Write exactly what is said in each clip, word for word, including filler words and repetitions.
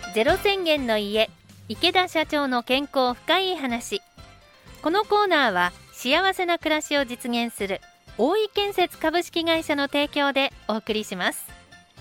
ゼロ宣言の家、池田社長の健康深い話。このコーナーは幸せな暮らしを実現する大井建設株式会社の提供でお送りします。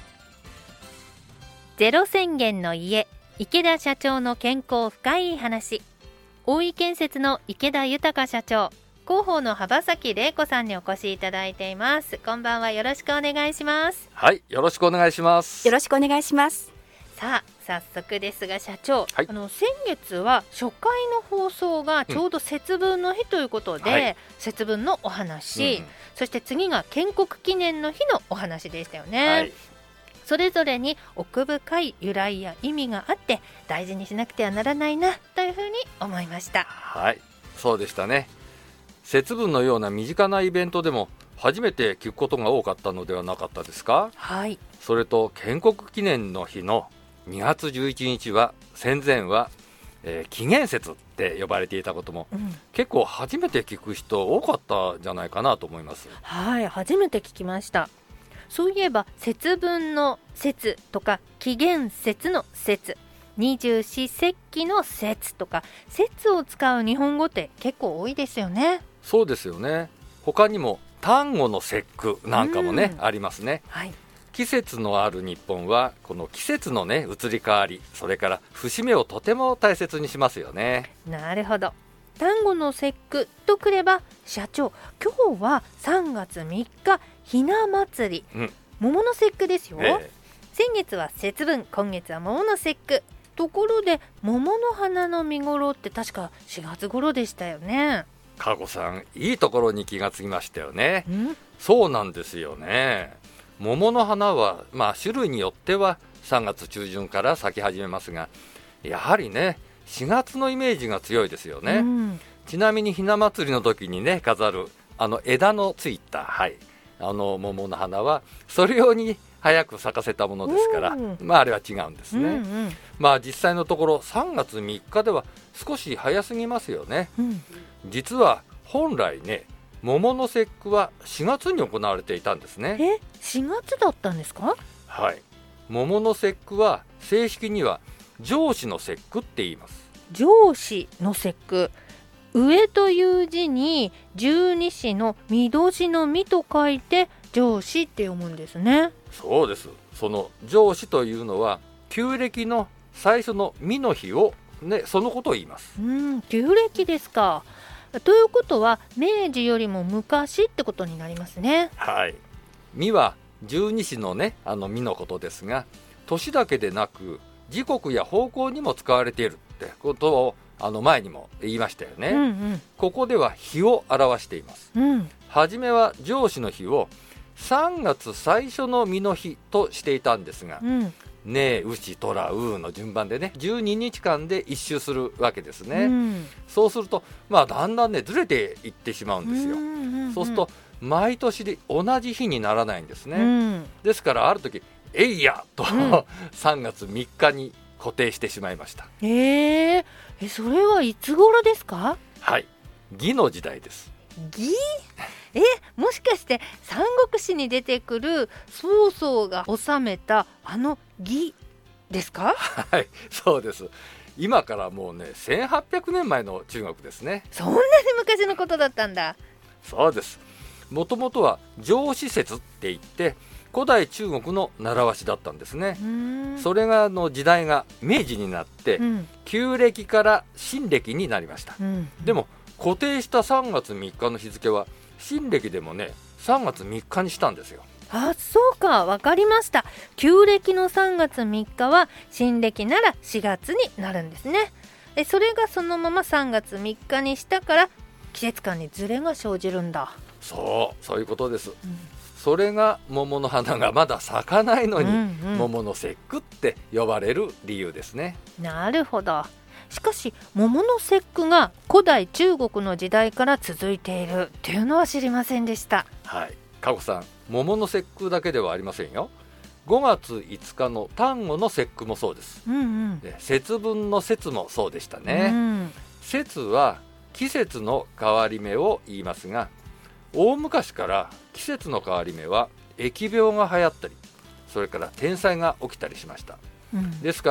ゼロ宣言の家、池田社長の健康深い話。大井建設の池田豊社長、広報の幅崎玲子さんにお越しいただいています。こんばんは、よろしくお願いします。 はい、よろしくお願いします。 よろしくお願いします。 さあ、早速ですが社長、 はい、 あの先月は初回の放送がちょうど節分の日ということで、うん、はい、節分のお話、うん、そして次が建国記念の日のお話でしたよね、はい、それぞれに奥深い由来や意味があって大事にしなくてはならないなというふうに思いました。 はい、そうでしたね。節分のような身近なイベントでも初めて聞くことが多かったのではなかったですか。 はい。 それと建国記念の日のにがつじゅういちにちは戦前は、えー、紀元節って呼ばれていたことも、うん、結構初めて聞く人多かったんじゃないかなと思います。 はい、初めて聞きました。そういえば節分の節とか紀元節の節、二十四節気の節とか節を使う日本語って結構多いですよね。 そうですよね。他にも端午の節句なんかもね、うん、ありますね、はい。季節のある日本はこの季節のね移り変わり、それから節目をとても大切にしますよね。 なるほど。端午の節句とくれば社長、今日はさんがつみっかひな祭り、うん、桃の節句ですよ、えー、先月は節分、今月は桃の節句。ところで桃の花の見頃って確かしがつ頃でしたよね。 加護さん、いいところに気がつきましたよね。そうなんですよね。桃の花は、まあ、種類によってはさんがつちゅうじゅんから咲き始めますが、やはりねしがつのイメージが強いですよね、うん、ちなみにひな祭りの時にね飾るあの枝のついた、はい、あの桃の花はそれ用に早く咲かせたものですから、うん、まああれは違うんですね、うんうん、まあ実際のところさんがつみっかでは少し早すぎますよね、うん、実は本来ね桃の節句はしがつに行われていたんですね。 え、しがつだったんですか。 はい、桃の節句は正式には上子の節句って言います。 上子の節句、上という字に十二支の見通しの見と書いて上子って読むんですね。 そうです。その上子というのは旧暦の最初の見の日を、ね、そのことを言います。 うん、旧暦ですか。ということは明治よりも昔ってことになりますね。 はい、見は十二支のねあの見のことですが、年だけでなく時刻や方向にも使われているってことをあの前にも言いましたよね、うんうん、ここでは日を表しています、うん、初めは上子の日をさんがつ最初の見の日としていたんですが、うん、ねえ牛虎うの順番でねじゅうににちかんで一周するわけですね、うん、そうすると、まあ、だんだんねずれていってしまうんですよ、うんうんうん、そうすると毎年で同じ日にならないんですね、うん、ですからある時えいやと、うん、さんがつみっかに固定してしまいました。 えー、えそれはいつ頃ですか。 はい、魏の時代です。 魏？えもしかして三国志に出てくる曹操が治めたあの魏ですか。 はい、そうです。今からもうねせんはっぴゃくねんまえの中国ですね。 そんなに昔のことだったんだ。 そうです。もともとは上子節って言って古代中国の習わしだったんですね。それがの時代が明治になって、うん、旧暦から新暦になりました、うん、でも固定したさんがつみっかの日付は新暦でもねさんがつみっかにしたんですよ。 あ、そうか、わかりました。旧暦のさんがつみっかは新暦ならしがつになるんですね。えそれがそのままさんがつみっかにしたから季節感にズレが生じるんだ。 そうそういうことです、うん、それが桃の花がまだ咲かないのに、うんうん、桃の節句って呼ばれる理由ですね。 なるほど。しかし桃の節句が古代中国の時代から続いているっていうのは知りませんでした。 はい、加護さん、桃の節句だけではありませんよ。ごがついつかの端午の節句もそうです、うんうん、で節分の節もそうでしたね、うん、節は季節の変わり目を言いますが、大昔から季節の変わり目は疫病が流行ったり、それから天災が起きたりしました、うん、ですから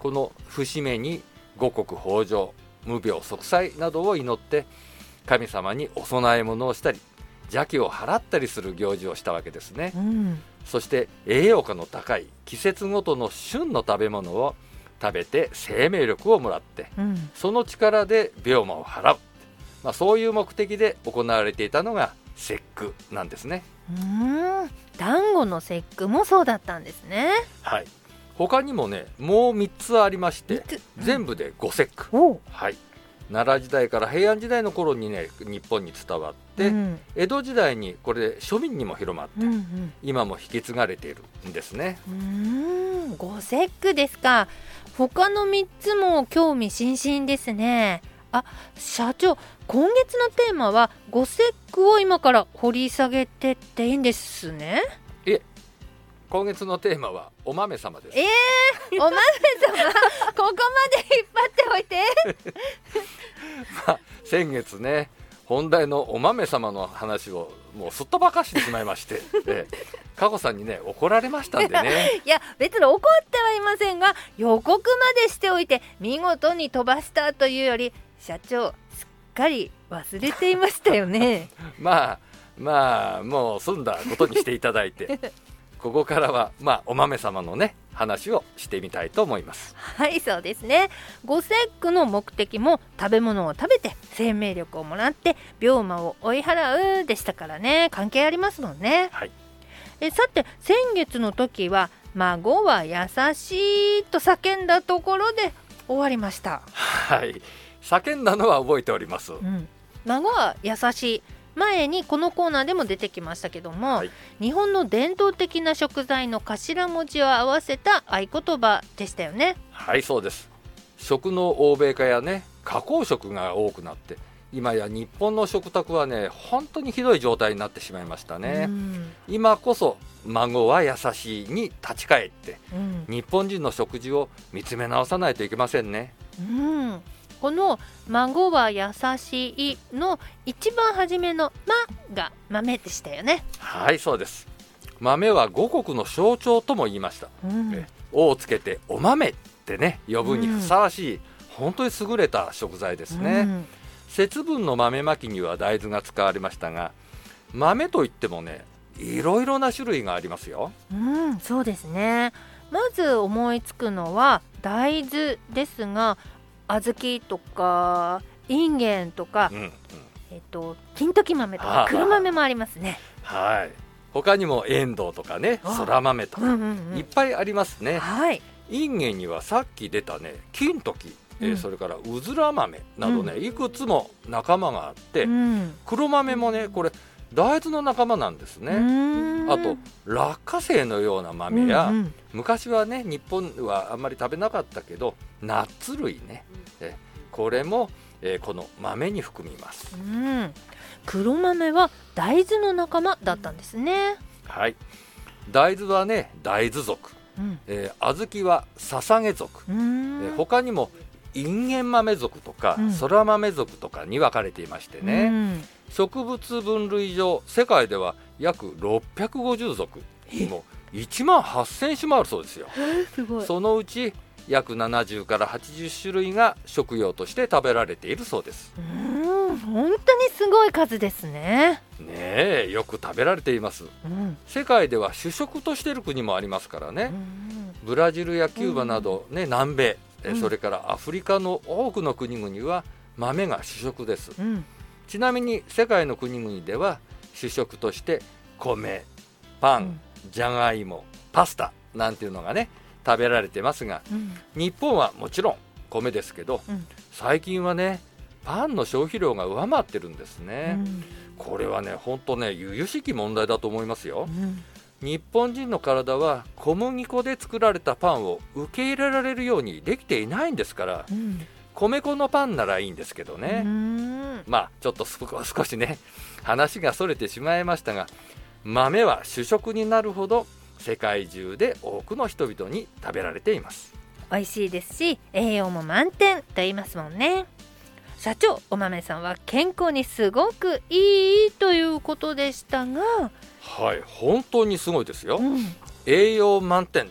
この節目に五穀豊穣、無病息災などを祈って神様にお供え物をしたり邪気を払ったりする行事をしたわけですね、うん、そして栄養価の高い季節ごとの旬の食べ物を食べて生命力をもらって、うん、その力で病魔を払う、まあ、そういう目的で行われていたのが節句なんですね。 うーん、団子の節句もそうだったんですね。 はい、他にもねもうみっつありまして、うん、全部でご節句、はい、奈良時代から平安時代の頃にね日本に伝わって、うん、江戸時代にこれで庶民にも広まって、うんうん、今も引き継がれているんですね。 うーん、ご節句ですか。他のみっつも興味津々ですね。あ、社長、今月のテーマはご節句を今から掘り下げてっていいんですね。 いえ、今月のテーマはお豆様です。 えー、お豆様ここまで引っ張っておいてまあ、先月ね本題のお豆様の話をもうすっ飛ばかしてしまいましてえ佳子さんにね怒られましたんでねいや別に怒ってはいませんが、予告までしておいて見事に飛ばしたというより、社長すっかり忘れていましたよねまあまあもう済んだことにしていただいてここからはまあお豆様のね話をしてみたいと思います。 はい、そうですね。ご節句の目的も食べ物を食べて生命力をもらって病魔を追い払うでしたからね、関係ありますもんね。 はい、 えさて先月の時は孫は優しいと叫んだところで終わりました。 はい、叫んだのは覚えております、うん、 孫は優しい、前にこのコーナーでも出てきましたけども、はい、日本の伝統的な食材の頭文字を合わせた合言葉でしたよね。 はい、そうです。食の欧米化やね加工食が多くなって今や日本の食卓はね本当にひどい状態になってしまいましたね。今こそ孫は優しいに立ち返って、うん、日本人の食事を見つめ直さないといけませんね。 うん、この孫は優しいの一番初めのまが豆でしたよね。 はい、そうです。豆は五穀の象徴とも言いました、うん、えおをつけてお豆ってね呼ぶにふさわしい、うん、本当に優れた食材ですね、うん、節分の豆まきには大豆が使われましたが、豆といってもねいろいろな種類がありますよ。 うん、そうですね。まず思いつくのは大豆ですが、小豆とかインゲンとか、うんうん、えっと、金時豆とか黒豆もありますね。 はい、他にもエンドウとかねそら豆とか、うんうんうん、いっぱいありますね、はい、インゲンにはさっき出たね金時、うん、えー、それからうずら豆などね、うん、いくつも仲間があって、うん、黒豆もねこれ大豆の仲間なんですね。あと落花生のような豆や、うんうん、昔はね日本はあんまり食べなかったけどナッツ類ね、えこれも、えー、この豆に含みます、うん、 黒豆は大豆の仲間だったんですね。 はい、大豆はね大豆属、うん、えー、小豆はささげ属、えー、他にもインゲン豆属とか、うん、そら豆属とかに分かれていましてね、うん、植物分類上世界では約ろっぴゃくごじゅう属、もういちまんはっせん種もあるそうですよ。 すごい。 そのうち約ななじゅうからはちじゅっ種類が食用として食べられているそうです。 うーん、本当にすごい数ですね。 ねえ、よく食べられています、うん、世界では主食としている国もありますからね、うん、ブラジルやキューバなど、ね、南米、うん、それからアフリカの多くの国々は豆が主食です、うん、ちなみに世界の国々では主食として米、パン、うん、じゃがいも、パスタなんていうのがね食べられてますが、うん、日本はもちろん米ですけど、うん、最近はねパンの消費量が上回ってるんですね、うん、これはね本当ね由々しき問題だと思いますよ、うん、日本人の体は小麦粉で作られたパンを受け入れられるようにできていないんですから、うん、米粉のパンならいいんですけどね、うん、まあちょっと少しね話がそれてしまいましたが、豆は主食になるほど世界中で多くの人々に食べられています。 美味しいですし栄養も満点と言いますもんね。社長、お豆さんは健康にすごくいいということでしたが、 はい、本当にすごいですよ、うん、栄養満点と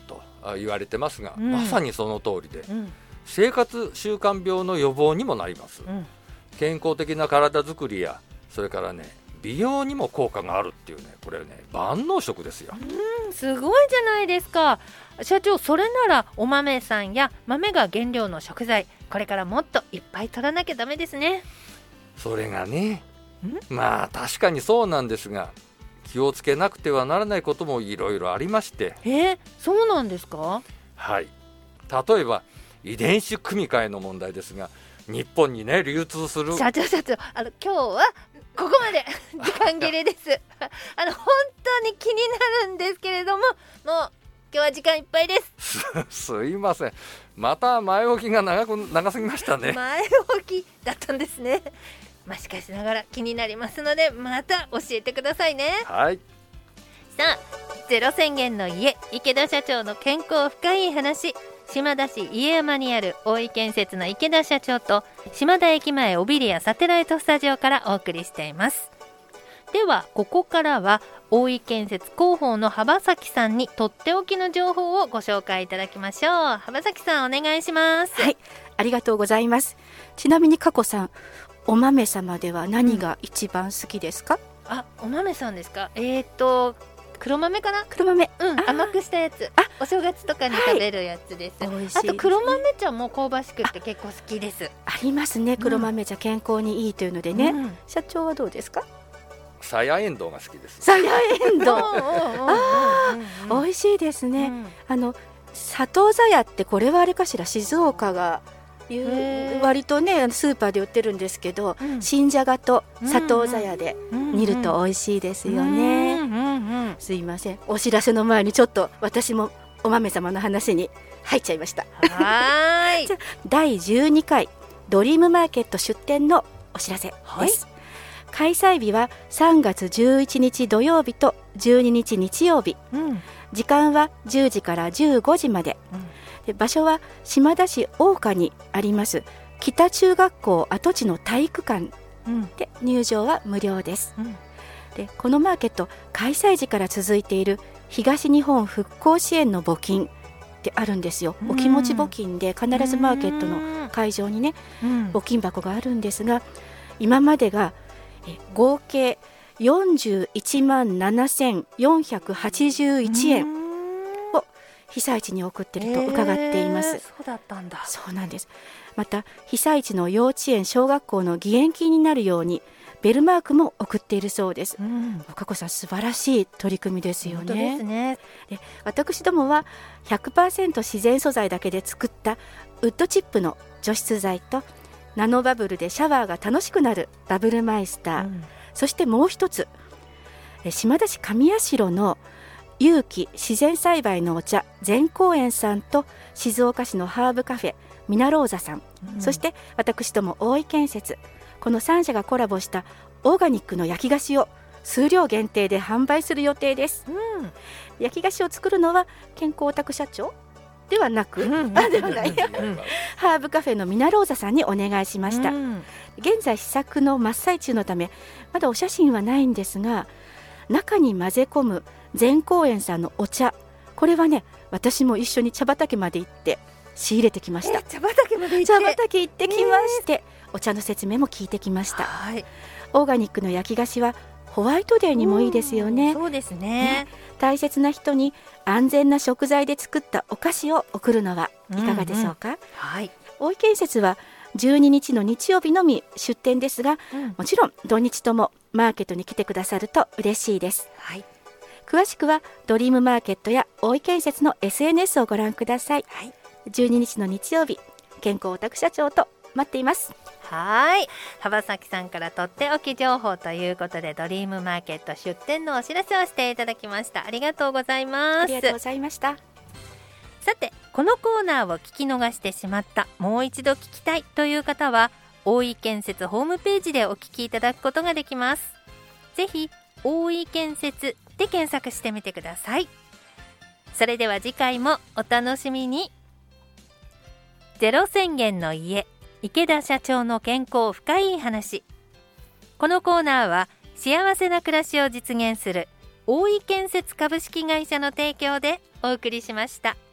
言われてますが、 うん、 まさにその通りで、 うん、 生活習慣病の予防にもなります、うん、健康的な体づくりやそれからね美容にも効果があるっていうね、これね万能食ですよ。 うん、すごいじゃないですか社長。それならお豆さんや豆が原料の食材、これからもっといっぱい取らなきゃダメですね。 それがね、まあ確かにそうなんですが、気をつけなくてはならないこともいろいろありまして。 えー、そうなんですか？ はい、例えば遺伝子組み換えの問題ですが、日本にね流通する社長社長あの今日はここまで時間切れですあの本当に気になるんですけれども、もう今日は時間いっぱいですす, すいません、また前置きが長く長すぎましたね。 前置きだったんですね。まあ、しかしながら気になりますので、また教えてくださいね。 はい。 さあ、ゼロ宣言の家、池田社長の健康深い話、島田市家山にある大井建設の池田社長と島田駅前オビリアサテライトスタジオからお送りしています。ではここからは大井建設広報の幅崎さんにとっておきの情報をご紹介いただきましょう。幅崎さんお願いします。 はい、ありがとうございます。ちなみに佳子さん、お豆様では何が一番好きですか？ うん、あ、お豆さんですか？えーと黒豆かな。 黒豆、 うん、甘くしたやつ、お正月とかに食べるやつです、はい、美味しいですね。あと黒豆茶も香ばしくって結構好きです。 あ, ありますね、黒豆茶健康にいいというのでね、うん、社長はどうですか？ さやえんどうが好きです。 さやえんどうあー、美味しいですね、うん、あの佐藤茶屋ってこれはあれかしら、静岡が割とねスーパーで売ってるんですけど、うん、新じゃがと砂糖茶屋で煮ると美味しいですよね、うんうんうん、すいません、お知らせの前にちょっと私もお豆様の話に入っちゃいました。 はい。 じゃだいじゅうにかいドリームマーケット出店のお知らせです、はい、開催日はさんがつじゅういちにち土曜日とじゅうににち日曜日、うん、時間はじゅうじからじゅうごじまで、うん、で場所は島田市大岡にあります北中学校跡地の体育館で、入場は無料です、うん、でこのマーケット開催時から続いている東日本復興支援の募金ってあるんですよ。お気持ち募金で必ずマーケットの会場にね、うん、募金箱があるんですが、今までがえ合計よんじゅういちまんななせんよんひゃくはちじゅういちえんを被災地に送っていると伺っています、 えー、そうだったんだ。 そうなんです。また被災地の幼稚園小学校の義援金になるようにベルマークも送っているそうです、うん、佳子さん素晴らしい取り組みですよね。 本当ですね。 で私どもは ひゃくパーセント 自然素材だけで作ったウッドチップの除湿剤とナノバブルでシャワーが楽しくなるバブルマイスター、うん、そしてもう一つ島田市上社の有機自然栽培のお茶善光園さんと静岡市のハーブカフェミナローザさん、うん、そして私ども大井建設、このさん社がコラボしたオーガニックの焼き菓子を数量限定で販売する予定です、うん、焼き菓子を作るのは健康オタク社長ではなく、うん、あではないハーブカフェのミナローザさんにお願いしました、うん、現在試作の真っ最中のためまだお写真はないんですが、中に混ぜ込む善光園さんのお茶、これはね私も一緒に茶畑まで行って仕入れてきました。 茶畑まで行って茶畑行ってきまして、お茶の説明も聞いてきました、はい、オーガニックの焼き菓子はホワイトデーにもいいですよね。 そうですね。 ね、大切な人に安全な食材で作ったお菓子を送るのはいかがでしょうか、うんうん、はい、大井建設はじゅうににちの日曜日のみ出店ですが、うん、もちろん土日ともマーケットに来てくださると嬉しいです、はい、詳しくはドリームマーケットや大井建設の エスエヌエス をご覧ください、はい、じゅうににちの日曜日、健康オタク社長と待っています。 はい、幅崎さんからとっておき情報ということでドリームマーケット出店のお知らせをしていただきました。ありがとうございます。 ありがとうございました。 さてこのコーナーを聞き逃してしまった、もう一度聞きたいという方は大井建設ホームページでお聞きいただくことができます。ぜひ大井建設で検索してみてください。それでは次回もお楽しみに。ゼロ宣言の家、池田社長の健康深い話。このコーナーは幸せな暮らしを実現する大井建設株式会社の提供でお送りしました。